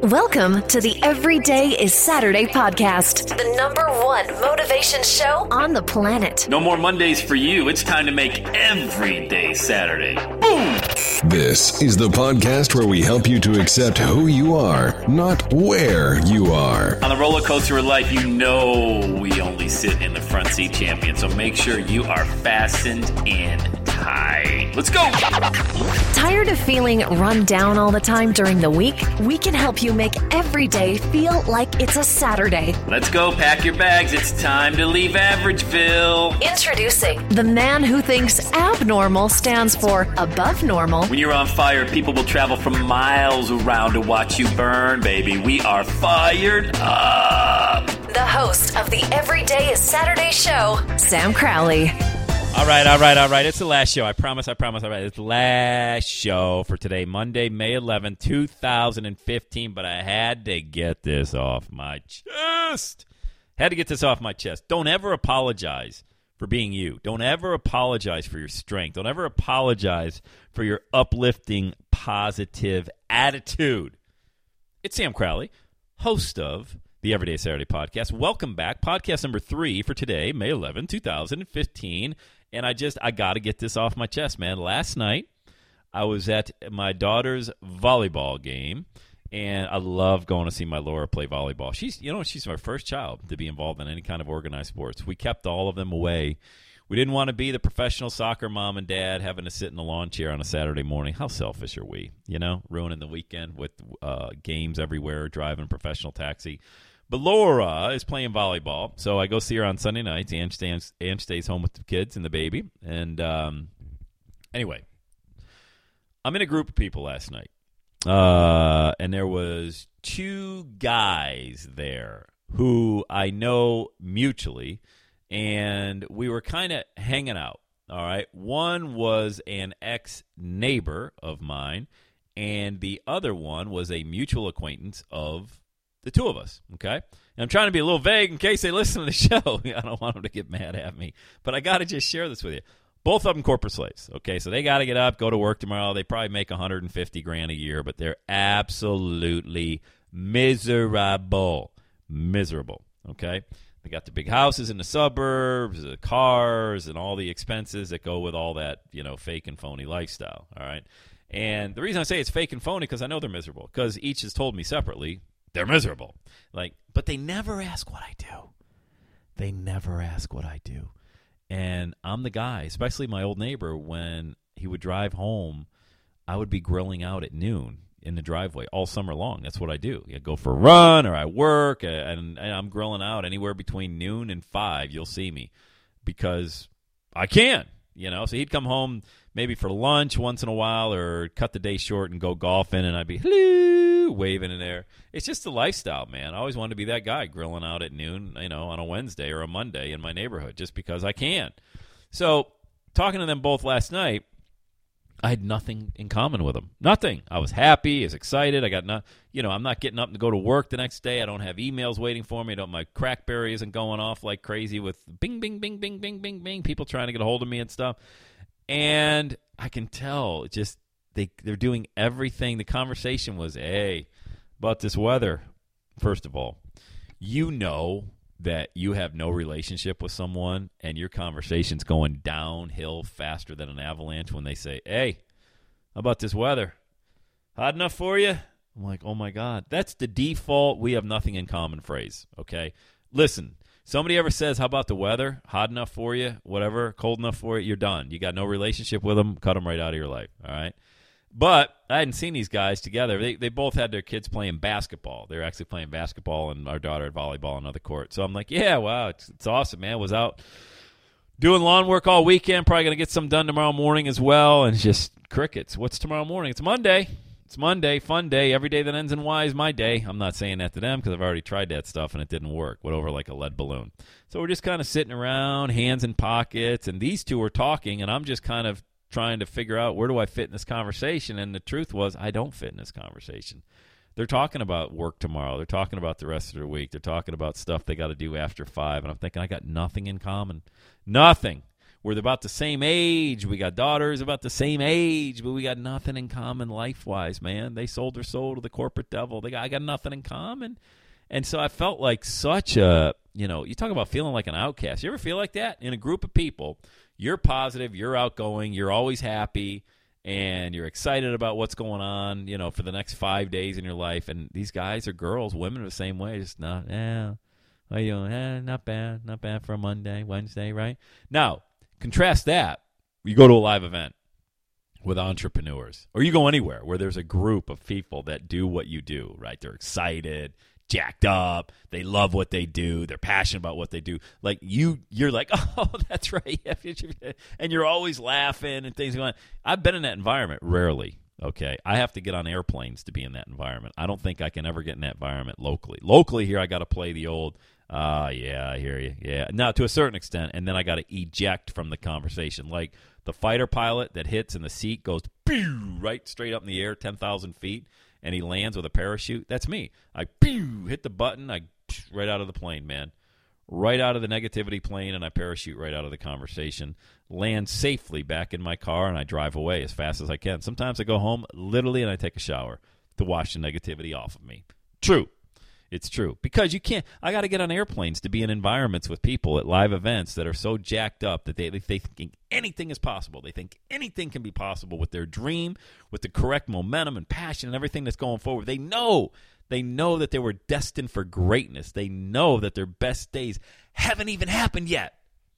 Welcome to the Everyday is Saturday podcast, the #1 motivation show on the planet. No more Mondays for you. It's time to make every day Saturday. Boom! This is the podcast where we help you to accept who you are, not where you are. On the roller coaster of life, you know we only sit in the front seat, champion. So make sure you are fastened in tight. Let's go! Tired of feeling run down all the time during the week? We can help you make every day feel like it's a Saturday. Let's go, pack your bags. It's time to leave Averageville. Introducing the man who thinks abnormal stands for above normal. When you're on fire, people will travel from miles around to watch you burn, baby. We are fired up. The host of the Everyday is Saturday show, Sam Crowley. All right. It's the last show. I promise. All right, it's the last show for today, Monday, May 11th, 2015. But I had to get this off my chest. Don't ever apologize for being you. Don't ever apologize for your strength. Don't ever apologize for your uplifting, positive attitude. It's Sam Crowley, host of the Everyday Saturday podcast. Welcome back. Podcast number 3 for today, May 11, 2015. And I got to get this off my chest, man. Last night, I was at my daughter's volleyball game, and I love going to see my Laura play volleyball. She's my first child to be involved in any kind of organized sports. We kept all of them away. We didn't want to be the professional soccer mom and dad having to sit in the lawn chair on a Saturday morning. How selfish are we? Ruining the weekend with games everywhere, driving a professional taxi. But Laura is playing volleyball, so I go see her on Sunday nights. Ange stays home with the kids and the baby. And anyway, I'm in a group of people last night, and there was 2 guys there who I know mutually, and we were kind of hanging out, all right? One was an ex-neighbor of mine, and the other one was a mutual acquaintance of the 2 of us, okay? And I'm trying to be a little vague in case they listen to the show. I don't want them to get mad at me. But I got to just share this with you. Both of them corporate slaves, okay? So they got to get up, go to work tomorrow. They probably make $150,000 a year, but they're absolutely miserable, okay? They got the big houses in the suburbs, the cars, and all the expenses that go with all that, fake and phony lifestyle, all right? And the reason I say it's fake and phony because I know they're miserable because each has told me separately, they're miserable. But they never ask what I do. And I'm the guy, especially my old neighbor, when he would drive home, I would be grilling out at noon in the driveway all summer long. That's what I do. I go for a run or I work, and I'm grilling out anywhere between noon and 5. You'll see me because I can. So he'd come home maybe for lunch once in a while or cut the day short and go golfing, and I'd be hello, waving in there. It's just the lifestyle, man. I always wanted to be that guy grilling out at noon, on a Wednesday or a Monday in my neighborhood just because I can. So talking to them both last night, I had nothing in common with them. Nothing. I was happy, I was excited. I got I'm not getting up to go to work the next day. I don't have emails waiting for me. My CrackBerry isn't going off like crazy with bing, bing, bing, bing, bing, bing, bing, people trying to get a hold of me and stuff. And I can tell just they're doing everything. The conversation was, hey, about this weather. First of all, that you have no relationship with someone and your conversation's going downhill faster than an avalanche when they say, hey, how about this weather? Hot enough for you? I'm like, oh, my God. That's the default we have nothing in common phrase, okay? Listen, somebody ever says, how about the weather? Hot enough for you? Whatever, cold enough for you? You're done. You got no relationship with them. Cut them right out of your life, all right? But I hadn't seen these guys together. They both had their kids playing basketball. They were actually playing basketball and our daughter had volleyball on another court. So I'm like, yeah, wow, it's awesome, man. Was out doing lawn work all weekend. Probably going to get some done tomorrow morning as well. And it's just crickets. What's tomorrow morning? It's Monday. It's Monday, fun day. Every day that ends in Y is my day. I'm not saying that to them because I've already tried that stuff and it didn't work. Went over like a lead balloon. So we're just kind of sitting around, hands in pockets. And these 2 are talking and I'm just kind of trying to figure out where do I fit in this conversation, and the truth was I don't fit in this conversation. They're talking about work tomorrow. They're talking about the rest of their week. They're talking about stuff they got to do after 5, and I'm thinking I got nothing in common. Nothing. We're about the same age. We got daughters about the same age, but we got nothing in common life-wise, man. They sold their soul to the corporate devil. I got nothing in common. And so I felt like such a, you talk about feeling like an outcast. You ever feel like that? In a group of people, you're positive, you're outgoing, you're always happy, and you're excited about what's going on, for the next 5 days in your life. And these guys or girls, women are the same way. Just not, how you doing? Not bad for a Wednesday, right? Now, contrast that. You go to a live event with entrepreneurs, or you go anywhere where there's a group of people that do what you do, right? They're excited, jacked up, they love what they do, they're passionate about what they do. Like you're like, oh, that's right, and you're always laughing and things going on. I've been in that environment rarely. Okay, I have to get on airplanes to be in that environment. I don't think I can ever get in that environment locally. Locally here, I got to play the old, yeah, I hear you. Yeah, now to a certain extent, and then I got to eject from the conversation. Like the fighter pilot that hits and the seat goes pew, right straight up in the air, 10,000 feet, and he lands with a parachute. That's me. I pew, hit the button, right out of the plane, man. Right out of the negativity plane, and I parachute right out of the conversation, land safely back in my car, and I drive away as fast as I can. Sometimes I go home literally and I take a shower to wash the negativity off of me. True. It's true. Because you can't – I got to get on airplanes to be in environments with people at live events that are so jacked up that they think anything is possible. They think anything can be possible with their dream, with the correct momentum and passion and everything that's going forward. They know that they were destined for greatness. They know that their best days haven't even happened yet.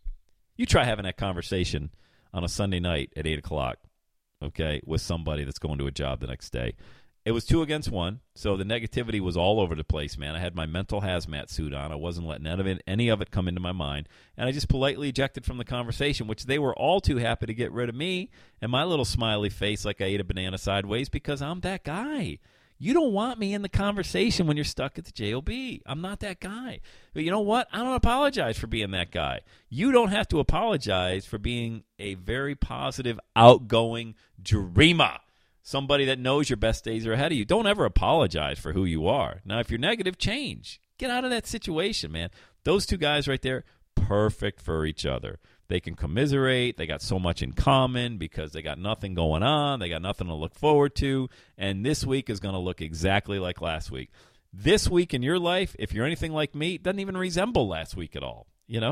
You try having that conversation on a Sunday night at 8 o'clock, okay, with somebody that's going to a job the next day. It was 2 against 1, so the negativity was all over the place, man. I had my mental hazmat suit on. I wasn't letting any of it come into my mind, and I just politely ejected from the conversation, which they were all too happy to get rid of me and my little smiley face like I ate a banana sideways because I'm that guy. You don't want me in the conversation when you're stuck at the JOB. I'm not that guy. But you know what? I don't apologize for being that guy. You don't have to apologize for being a very positive, outgoing dreamer. Somebody that knows your best days are ahead of you. Don't ever apologize for who you are. Now, if you're negative, change. Get out of that situation, man. Those two guys right there, perfect for each other. They can commiserate. They got so much in common because they got nothing going on. They got nothing to look forward to. And this week is going to look exactly like last week. This week in your life, if you're anything like me, doesn't even resemble last week at all.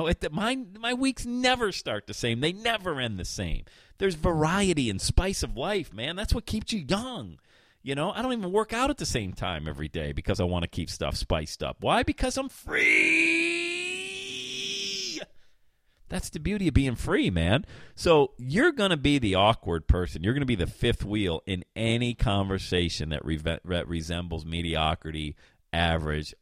My weeks never start the same. They never end the same. There's variety and spice of life, man. That's what keeps you young. I don't even work out at the same time every day because I want to keep stuff spiced up. Why? Because I'm free. That's the beauty of being free, man. So you're going to be the awkward person. You're going to be the fifth wheel in any conversation that resembles mediocrity, average.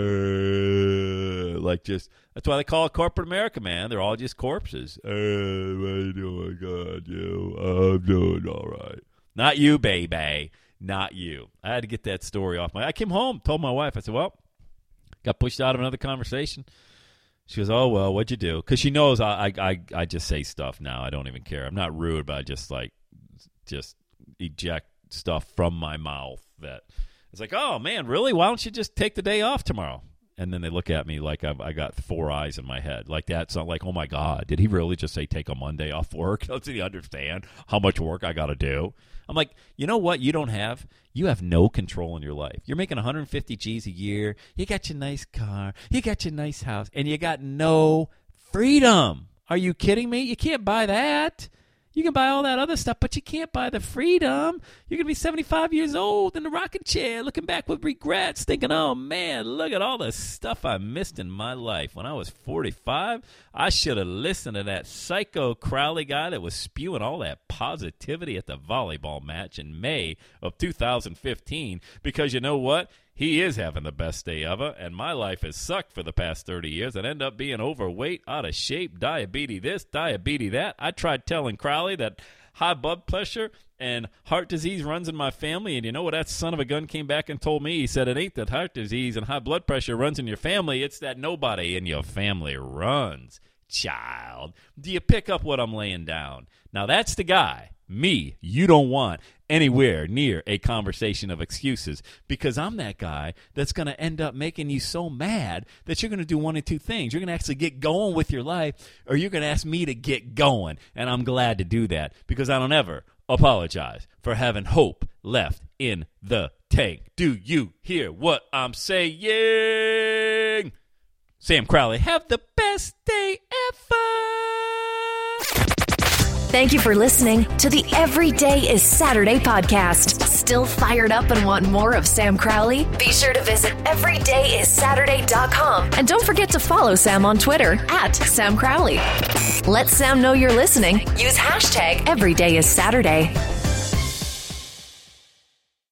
That's why they call it corporate America, man. They're all just corpses. What are you doing? God, I'm doing all right. Not you, baby. Not you. I had to get that story off I came home, told my wife. I said, well, got pushed out of another conversation. She goes, oh, well, what'd you do? Because she knows I just say stuff now. I don't even care. I'm not rude, but I just eject stuff from my mouth that it's like, oh, man, really? Why don't you just take the day off tomorrow? And then they look at me like I got 4 eyes in my head. Like that. It's not like, oh, my God, did he really just say take a Monday off work? Doesn't he understand how much work I got to do? I'm like, you know what you don't have? You have no control in your life. You're making 150 G's a year. You got your nice car. You got your nice house. And you got no freedom. Are you kidding me? You can't buy that. You can buy all that other stuff, but you can't buy the freedom. You're going to be 75 years old in the rocking chair looking back with regrets, thinking, oh, man, look at all the stuff I missed in my life. When I was 45, I should have listened to that psycho Crowley guy that was spewing all that positivity at the volleyball match in May of 2015 because you know what? He is having the best day ever, and my life has sucked for the past 30 years and end up being overweight, out of shape, diabetes this, diabetes that. I tried telling Crowley that high blood pressure and heart disease runs in my family, and you know what that son of a gun came back and told me? He said it ain't that heart disease and high blood pressure runs in your family, it's that nobody in your family runs. Child, do you pick up what I'm laying down? Now, that's the guy me, you don't want anywhere near a conversation of excuses, because I'm that guy that's going to end up making you so mad that you're going to do one of two things. You're going to actually get going with your life, or you're going to ask me to get going. And I'm glad to do that, because I don't ever apologize for having hope left in the tank. Do you hear what I'm saying? Sam Crowley, have the best day ever. Thank you for listening to the Every Day is Saturday podcast. Still fired up and want more of Sam Crowley? Be sure to visit everydayissaturday.com. And don't forget to follow Sam on Twitter @Sam Crowley. Let Sam know you're listening. Use hashtag EverydayIsSaturday.